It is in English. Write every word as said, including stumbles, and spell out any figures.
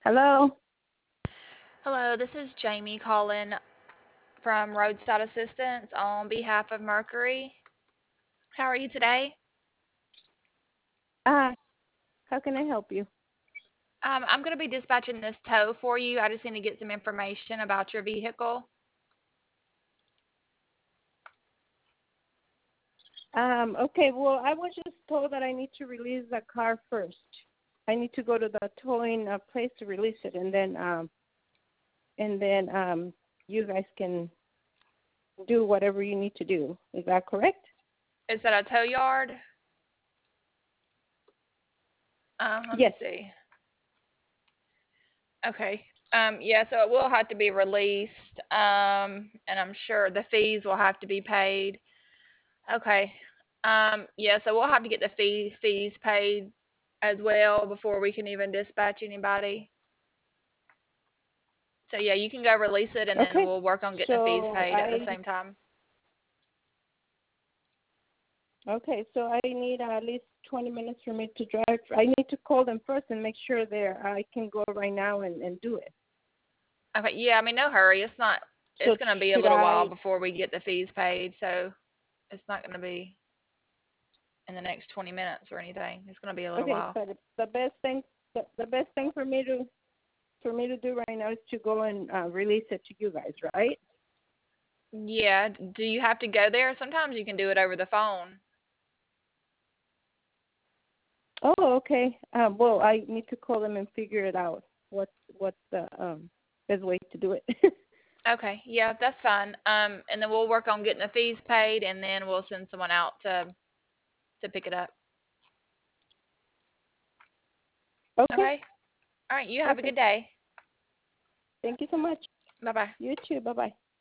Hello. Hello, this is Jamie calling from Roadside Assistance on behalf of Mercury. How are you today? Uh, how can I help you? Um, I'm going to be dispatching this tow for you. I just need to get some information about your vehicle. Um, okay, well, I was just told that I need to release the car first. I need to go to the towing uh, place to release it, and then um, and then um, you guys can do whatever you need to do. Is that correct? Is that a tow yard? Um, let me Yes. see. Okay. Um, yeah, so it will have to be released, um, and I'm sure the fees will have to be paid. Okay. Um, yeah, so we'll have to get the fee fees paid as well before we can even dispatch anybody. So yeah, you can go release it, and then Okay. we'll work on getting the fees So paid at the I same time. okay. So I need uh, at least twenty minutes for me to drive. I need to call them first and make sure they're. I can go right now and, and do it. Okay, yeah, I mean, no hurry. It's not. So It's gonna be a should little while I? before we get the fees paid, so it's not gonna be in the next twenty minutes or anything. It's gonna be a little Okay, while. but the best thing the, the best thing for me to for me to do right now is to go and uh, release it to you guys, right? Yeah. Do you have to go there? Sometimes you can do it over the phone. Oh, okay. Um, well, I need to call them and figure it out. What's what's the um, best way to do it? Okay, yeah, that's fine. Um, and then we'll work on getting the fees paid, and then we'll send someone out to to pick it up. Okay, Okay. All right. You have a good perfect. day. Thank you so much. Bye bye. You too. Bye bye.